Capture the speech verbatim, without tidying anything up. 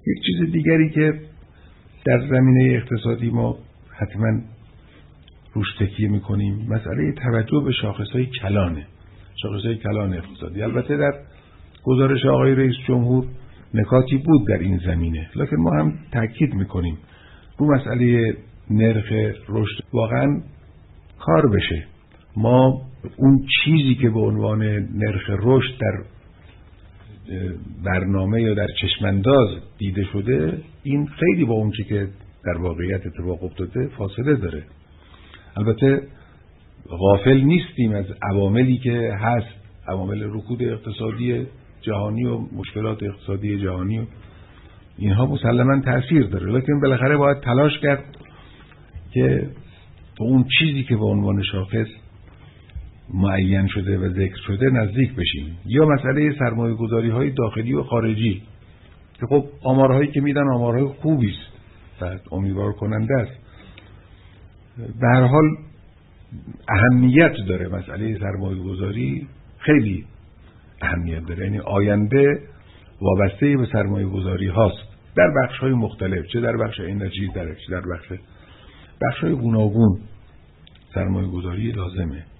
یک چیز دیگری که در زمینه اقتصادی ما حتما روش تکیه میکنیم مسئله توجه به شاخصهای کلانه، شاخصهای کلان اقتصادی. البته در گزارش آقای رئیس جمهور نکاتی بود در این زمینه، لکن ما هم تاکید میکنیم رو مسئله نرخ رشد واقعا کار بشه. ما اون چیزی که به عنوان نرخ رشد در برنامه یا در چشمانداز دیده شده، این خیلی با اون چی که در واقعیت اتفاق افتاده فاصله داره. البته غافل نیستیم از عواملی که هست، عوامل رکود اقتصادی جهانی و مشکلات اقتصادی جهانی و اینها مسلماً تأثیر داره، لکن بالاخره باید تلاش کرد که اون چیزی که به عنوان شاخص معین شده و ذکر شده نزدیک بشیم. یا مسئله سرمایه گذاری های داخلی و خارجی که خب آمارهایی که میدن آمارهای خوبی است و امیدوار کننده است. به هر حال اهمیت داره مسئله سرمایه گذاری، خیلی اهمیت داره، یعنی آینده وابسته به سرمایه گذاری هاست در بخش های مختلف، چه در بخش انرژی، در چه در بخش بخش های گوناگون سرمایه گذاری لازمه.